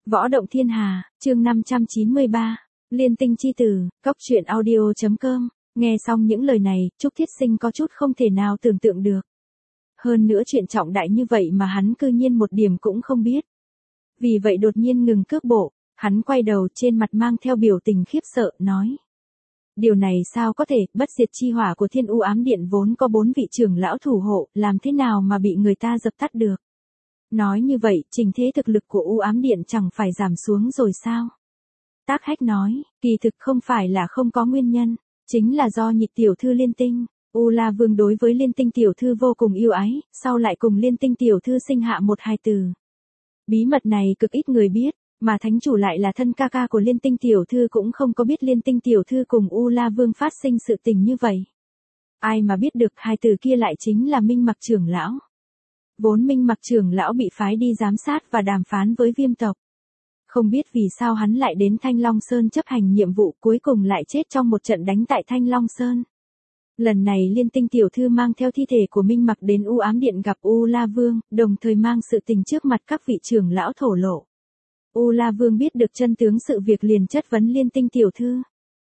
Võ động thiên hà, chương 593, Liên tinh chi tử, cóc truyện audio.com, nghe xong những lời này, Trúc Thiết Sinh có chút không thể nào tưởng tượng được. Hơn nữa chuyện trọng đại như vậy mà hắn cư nhiên một điểm cũng không biết. Vì vậy đột nhiên ngừng cước bộ, hắn quay đầu trên mặt mang theo biểu tình khiếp sợ, nói. Điều này sao có thể, bất diệt chi hỏa của Thiên U Ám Điện vốn có 4 vị trưởng lão thủ hộ, làm thế nào mà bị người ta dập tắt được. Nói như vậy, trình thế thực lực của U Ám Điện chẳng phải giảm xuống rồi sao? Tác Hách nói, kỳ thực không phải là không có nguyên nhân, chính là do nhị tiểu thư Liên Tinh. U La Vương đối với Liên Tinh tiểu thư vô cùng yêu ái, sau lại cùng Liên Tinh tiểu thư sinh hạ một hài tử. Bí mật này cực ít người biết, mà thánh chủ lại là thân ca ca của Liên Tinh tiểu thư cũng không có biết Liên Tinh tiểu thư cùng U La Vương phát sinh sự tình như vậy. Ai mà biết được hài tử kia lại chính là Minh Mặc trưởng lão. Vốn Minh Mặc trưởng lão bị phái đi giám sát và đàm phán với Viêm tộc. Không biết vì sao hắn lại đến Thanh Long Sơn chấp hành nhiệm vụ, cuối cùng lại chết trong một trận đánh tại Thanh Long Sơn. Lần này Liên Tinh tiểu thư mang theo thi thể của Minh Mặc đến U Ám Điện gặp U La Vương, đồng thời mang sự tình trước mặt các vị trưởng lão thổ lộ. U La Vương biết được chân tướng sự việc liền chất vấn Liên Tinh tiểu thư.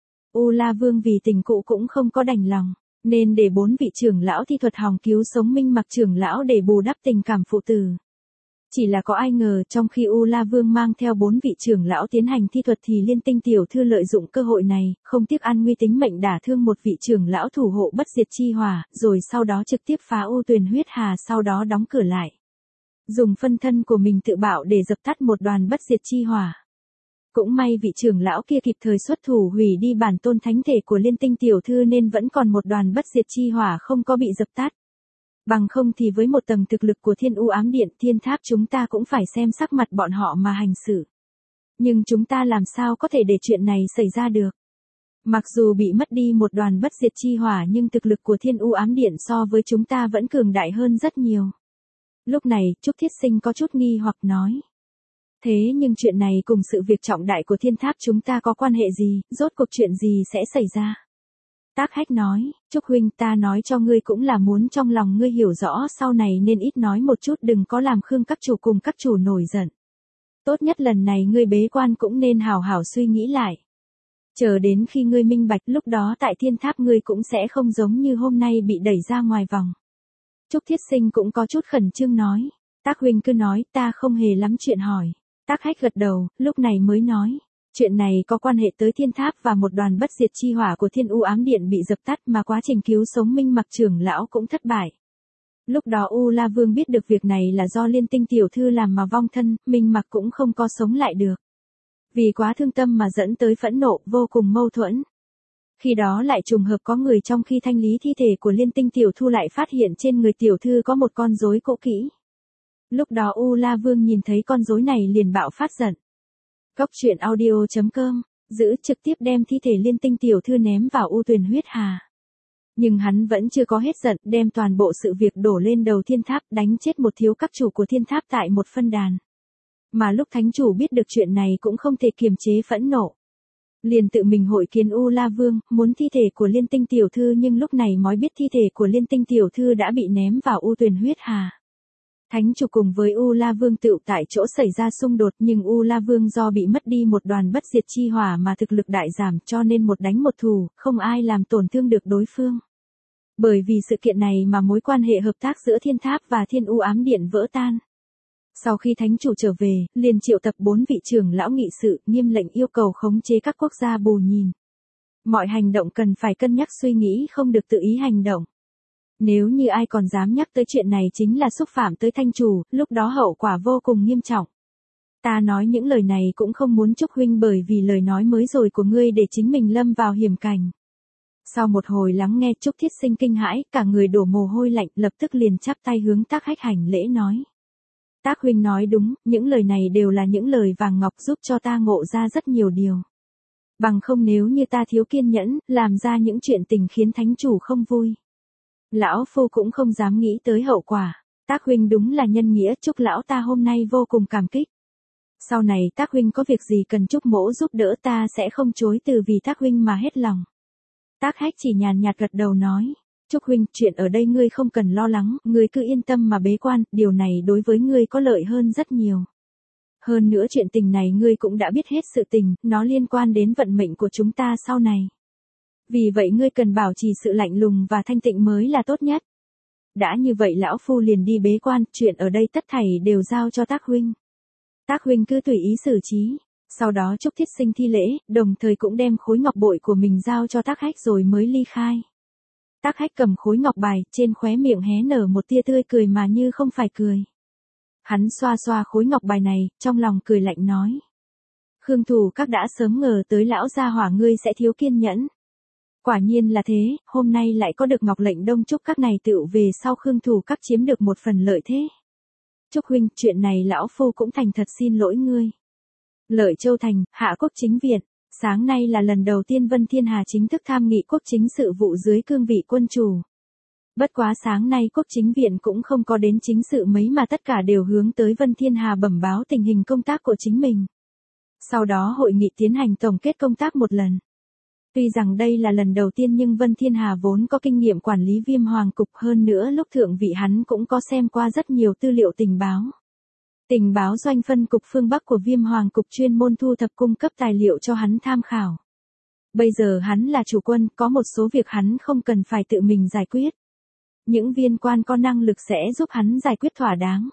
U La Vương vì tình cũ cũng không có đành lòng, nên để 4 vị trưởng lão thi thuật hòng cứu sống Minh Mặc trưởng lão để bù đắp tình cảm phụ tử. Chỉ là có ai ngờ trong khi U La Vương mang theo 4 vị trưởng lão tiến hành thi thuật thì Liên Tinh tiểu thư lợi dụng cơ hội này, không tiếc an nguy tính mệnh đả thương một vị trưởng lão thủ hộ bất diệt chi hỏa, rồi sau đó trực tiếp phá U Tuyền huyết hà, sau đó đóng cửa lại. Dùng phân thân của mình tự bạo để dập tắt một đoàn bất diệt chi hỏa. Cũng may vị trưởng lão kia kịp thời xuất thủ hủy đi bản tôn thánh thể của Liên Tinh tiểu thư nên vẫn còn một đoàn bất diệt chi hỏa không có bị dập tắt. Bằng không thì với một tầng thực lực của Thiên U Ám Điện Thiên Tháp chúng ta cũng phải xem sắc mặt bọn họ mà hành xử. Nhưng chúng ta làm sao có thể để chuyện này xảy ra được. Mặc dù bị mất đi một đoàn bất diệt chi hỏa nhưng thực lực của Thiên U Ám Điện so với chúng ta vẫn cường đại hơn rất nhiều. Lúc này, Trúc Thiết Sinh có chút nghi hoặc nói. Thế nhưng chuyện này cùng sự việc trọng đại của Thiên Tháp chúng ta có quan hệ gì, rốt cuộc chuyện gì sẽ xảy ra? Tác Hách nói, Trúc huynh ta nói cho ngươi cũng là muốn trong lòng ngươi hiểu rõ sau này nên ít nói một chút đừng có làm Khương các chủ cùng các chủ nổi giận. Tốt nhất lần này ngươi bế quan cũng nên hào hào suy nghĩ lại. Chờ đến khi ngươi minh bạch lúc đó tại Thiên Tháp ngươi cũng sẽ không giống như hôm nay bị đẩy ra ngoài vòng. Trúc Thiết Sinh cũng có chút khẩn trương nói, Tác huynh cứ nói ta không hề lắm chuyện hỏi. Tác Hách gật đầu, lúc này mới nói. Chuyện này có quan hệ tới Thiên Tháp và một đoàn bất diệt chi hỏa của Thiên U Ám Điện bị dập tắt mà quá trình cứu sống Minh Mặc trưởng lão cũng thất bại. Lúc đó U La Vương biết được việc này là do Liên Tinh tiểu thư làm mà vong thân, Minh Mặc cũng không có sống lại được. Vì quá thương tâm mà dẫn tới phẫn nộ, vô cùng mâu thuẫn. Khi đó lại trùng hợp có người trong khi thanh lý thi thể của Liên Tinh tiểu thư lại phát hiện trên người tiểu thư có một con rối cũ kỹ. Lúc đó U La Vương nhìn thấy con rối này liền bạo phát giận. Cóc truyện audio.com, giữ trực tiếp đem thi thể Liên Tinh tiểu thư ném vào U Tuyền huyết hà. Nhưng hắn vẫn chưa có hết giận, đem toàn bộ sự việc đổ lên đầu Thiên Tháp, đánh chết một thiếu các chủ của Thiên Tháp tại một phân đàn. Mà lúc thánh chủ biết được chuyện này cũng không thể kiềm chế phẫn nộ. Liền tự mình hội kiến U La Vương, muốn thi thể của Liên Tinh tiểu thư nhưng lúc này mới biết thi thể của Liên Tinh tiểu thư đã bị ném vào U Tuyền huyết hà. Thánh chủ cùng với U La Vương tựu tại chỗ xảy ra xung đột nhưng U La Vương do bị mất đi một đoàn bất diệt chi hỏa mà thực lực đại giảm cho nên một đánh một thù, không ai làm tổn thương được đối phương. Bởi vì sự kiện này mà mối quan hệ hợp tác giữa Thiên Tháp và Thiên U Ám Điện vỡ tan. Sau khi thánh chủ trở về, liền triệu tập 4 vị trưởng lão nghị sự, nghiêm lệnh yêu cầu khống chế các quốc gia bù nhìn. Mọi hành động cần phải cân nhắc suy nghĩ không được tự ý hành động. Nếu như ai còn dám nhắc tới chuyện này chính là xúc phạm tới thanh chủ, lúc đó hậu quả vô cùng nghiêm trọng. Ta nói những lời này cũng không muốn Trúc huynh bởi vì lời nói mới rồi của ngươi để chính mình lâm vào hiểm cảnh. Sau một hồi lắng nghe Trúc Thiết Sinh kinh hãi, cả người đổ mồ hôi lạnh, lập tức liền chắp tay hướng Tác Hách hành lễ nói. Tác huynh nói đúng, những lời này đều là những lời vàng ngọc giúp cho ta ngộ ra rất nhiều điều. Bằng không nếu như ta thiếu kiên nhẫn, làm ra những chuyện tình khiến thánh chủ không vui. Lão phu cũng không dám nghĩ tới hậu quả. Tác huynh đúng là nhân nghĩa, chúc lão ta hôm nay vô cùng cảm kích. Sau này Tác huynh có việc gì cần chúc mỗ giúp đỡ ta sẽ không chối từ vì Tác huynh mà hết lòng. Tác Hách chỉ nhàn nhạt gật đầu nói. Trúc huynh, chuyện ở đây ngươi không cần lo lắng, ngươi cứ yên tâm mà bế quan, điều này đối với ngươi có lợi hơn rất nhiều. Hơn nữa chuyện tình này ngươi cũng đã biết hết sự tình, nó liên quan đến vận mệnh của chúng ta sau này. Vì vậy ngươi cần bảo trì sự lạnh lùng và thanh tịnh mới là tốt nhất. Đã như vậy lão phu liền đi bế quan, chuyện ở đây tất thảy đều giao cho Tác huynh. Tác huynh cứ tùy ý xử trí. Sau đó Trúc Thiết Sinh thi lễ, đồng thời cũng đem khối ngọc bội của mình giao cho Tác Hách rồi mới ly khai. Tác Hách cầm khối ngọc bài, trên khóe miệng hé nở một tia tươi cười mà như không phải cười. Hắn xoa xoa khối ngọc bài này, trong lòng cười lạnh nói. Khương Thủ Các đã sớm ngờ tới lão gia hỏa ngươi sẽ thiếu kiên nhẫn. Quả nhiên là thế, hôm nay lại có được ngọc lệnh Đông Trúc Các này tựu về sau Khương Thủ Các chiếm được một phần lợi thế. Trúc huynh, chuyện này lão phu cũng thành thật xin lỗi ngươi. Lợi Châu Thành, Hạ Quốc Chính Viện, sáng nay là lần đầu tiên Vân Thiên Hà chính thức tham nghị quốc chính sự vụ dưới cương vị quân chủ. Bất quá sáng nay Quốc Chính Viện cũng không có đến chính sự mấy mà tất cả đều hướng tới Vân Thiên Hà bẩm báo tình hình công tác của chính mình. Sau đó hội nghị tiến hành tổng kết công tác một lần. Tuy rằng đây là lần đầu tiên nhưng Vân Thiên Hà vốn có kinh nghiệm quản lý Viêm Hoàng Cục, hơn nữa lúc thượng vị hắn cũng có xem qua rất nhiều tư liệu tình báo. Tình báo doanh phân cục phương Bắc của Viêm Hoàng Cục chuyên môn thu thập cung cấp tài liệu cho hắn tham khảo. Bây giờ hắn là chủ quân, có một số việc hắn không cần phải tự mình giải quyết. Những viên quan có năng lực sẽ giúp hắn giải quyết thỏa đáng.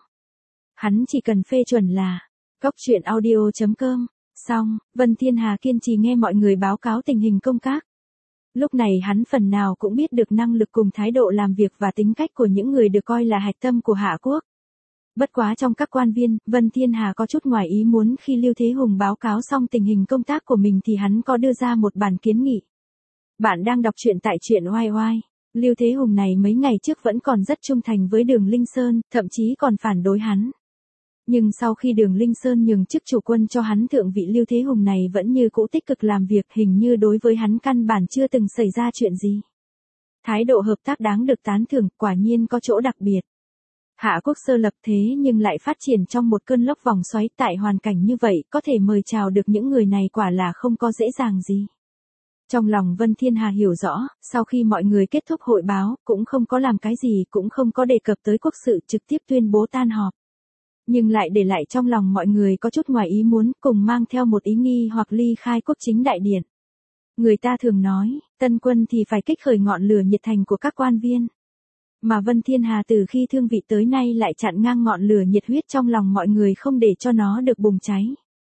Hắn chỉ cần phê chuẩn là goctruyện.audio.com. Xong, Vân Thiên Hà kiên trì nghe mọi người báo cáo tình hình công tác. Lúc này hắn phần nào cũng biết được năng lực cùng thái độ làm việc và tính cách của những người được coi là hạch tâm của Hạ Quốc. Bất quá trong các quan viên, Vân Thiên Hà có chút ngoài ý muốn khi Lưu Thế Hùng báo cáo xong tình hình công tác của mình thì hắn có đưa ra một bản kiến nghị. Bạn đang đọc truyện tại truyện oai oai. Lưu Thế Hùng này mấy ngày trước vẫn còn rất trung thành với Đường Linh Sơn, thậm chí còn phản đối hắn. Nhưng sau khi Đường Linh Sơn nhường chức chủ quân cho hắn, thượng vị Lưu Thế Hùng này vẫn như cũ tích cực làm việc, hình như đối với hắn căn bản chưa từng xảy ra chuyện gì. Thái độ hợp tác đáng được tán thưởng, quả nhiên có chỗ đặc biệt. Hạ Quốc sơ lập thế nhưng lại phát triển trong một cơn lốc vòng xoáy, tại hoàn cảnh như vậy, có thể mời chào được những người này quả là không có dễ dàng gì. Trong lòng Vân Thiên Hà hiểu rõ, sau khi mọi người kết thúc hội báo, cũng không có làm cái gì, cũng không có đề cập tới quốc sự, trực tiếp tuyên bố tan họp. Nhưng lại để lại trong lòng mọi người có chút ngoài ý muốn, cùng mang theo một ý nghi hoặc ly khai quốc chính đại điện. Người ta thường nói, tân quân thì phải kích khởi ngọn lửa nhiệt thành của các quan viên. Mà Vân Thiên Hà từ khi thương vị tới nay lại chặn ngang ngọn lửa nhiệt huyết trong lòng mọi người, không để cho nó được bùng cháy.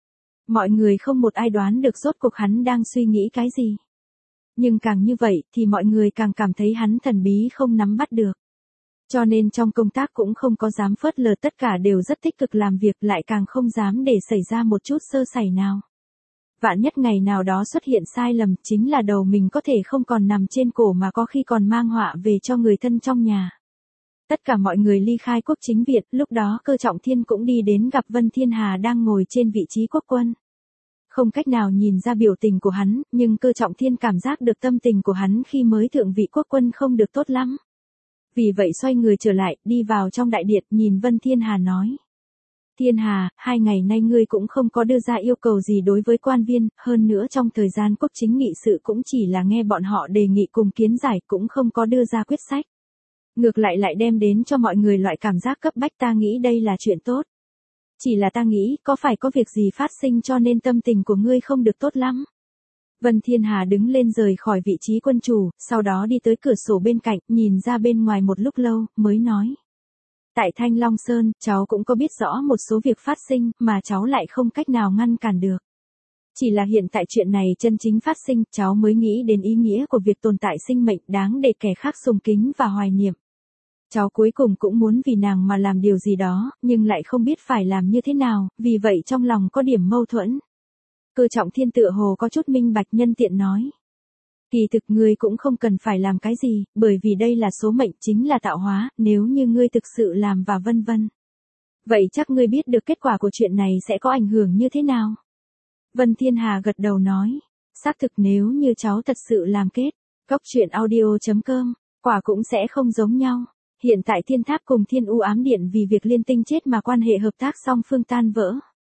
Mọi người không một ai đoán được rốt cuộc hắn đang suy nghĩ cái gì. Nhưng càng như vậy thì mọi người càng cảm thấy hắn thần bí không nắm bắt được. Cho nên trong công tác cũng không có dám phớt lờ, tất cả đều rất tích cực làm việc, lại càng không dám để xảy ra một chút sơ sẩy nào. Vạn nhất ngày nào đó xuất hiện sai lầm, chính là đầu mình có thể không còn nằm trên cổ mà có khi còn mang họa về cho người thân trong nhà. Tất cả mọi người ly khai quốc chính viện, lúc đó Cơ Trọng Thiên cũng đi đến gặp Vân Thiên Hà đang ngồi trên vị trí quốc quân. Không cách nào nhìn ra biểu tình của hắn, nhưng Cơ Trọng Thiên cảm giác được tâm tình của hắn khi mới thượng vị quốc quân không được tốt lắm. Vì vậy xoay người trở lại, đi vào trong đại điện, nhìn Vân Thiên Hà nói. Thiên Hà, 2 ngày nay ngươi cũng không có đưa ra yêu cầu gì đối với quan viên, hơn nữa trong thời gian quốc chính nghị sự cũng chỉ là nghe bọn họ đề nghị cùng kiến giải, cũng không có đưa ra quyết sách. Ngược lại lại đem đến cho mọi người loại cảm giác cấp bách, ta nghĩ đây là chuyện tốt. Chỉ là ta nghĩ, có phải có việc gì phát sinh cho nên tâm tình của ngươi không được tốt lắm. Vân Thiên Hà đứng lên rời khỏi vị trí quân chủ, sau đó đi tới cửa sổ bên cạnh, nhìn ra bên ngoài một lúc lâu, mới nói. Tại Thanh Long Sơn, cháu cũng có biết rõ một số việc phát sinh, mà cháu lại không cách nào ngăn cản được. Chỉ là hiện tại chuyện này chân chính phát sinh, cháu mới nghĩ đến ý nghĩa của việc tồn tại sinh mệnh, đáng để kẻ khác sùng kính và hoài niệm. Cháu cuối cùng cũng muốn vì nàng mà làm điều gì đó, nhưng lại không biết phải làm như thế nào, vì vậy trong lòng có điểm mâu thuẫn. Cơ Trọng Thiên tựa hồ có chút minh bạch, nhân tiện nói. Kỳ thực ngươi cũng không cần phải làm cái gì, bởi vì đây là số mệnh, chính là tạo hóa, nếu như ngươi thực sự làm và vân vân. Vậy chắc ngươi biết được kết quả của chuyện này sẽ có ảnh hưởng như thế nào? Vân Thiên Hà gật đầu nói. Xác thực nếu như cháu thật sự làm kết, goctruyện.audio.com, quả cũng sẽ không giống nhau. Hiện tại Thiên Tháp cùng Thiên U Ám Điện vì việc Liên Tinh chết mà quan hệ hợp tác song phương tan vỡ.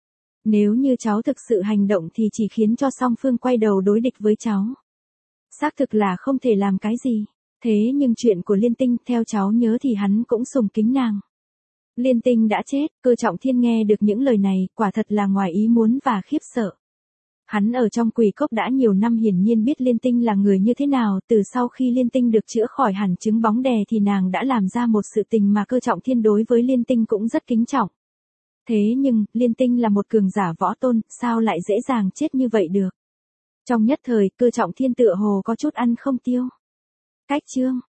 Nếu như cháu thực sự hành động thì chỉ khiến cho song phương quay đầu đối địch với cháu. Xác thực là không thể làm cái gì. Thế nhưng chuyện của Liên Tinh, theo cháu nhớ thì hắn cũng sùng kính nàng. Liên Tinh đã chết, Cơ Trọng Thiên nghe được những lời này, quả thật là ngoài ý muốn và khiếp sợ. Hắn ở trong Quỷ Cốc đã nhiều năm hiển nhiên biết Liên Tinh là người như thế nào, từ sau khi Liên Tinh được chữa khỏi hẳn chứng bóng đè thì nàng đã làm ra một sự tình mà Cơ Trọng Thiên đối với Liên Tinh cũng rất kính trọng. Thế nhưng, Liên Tinh là một cường giả võ tôn, sao lại dễ dàng chết như vậy được? Trong nhất thời, Cơ Trọng Thiên tựa hồ có chút ăn không tiêu. Cách chương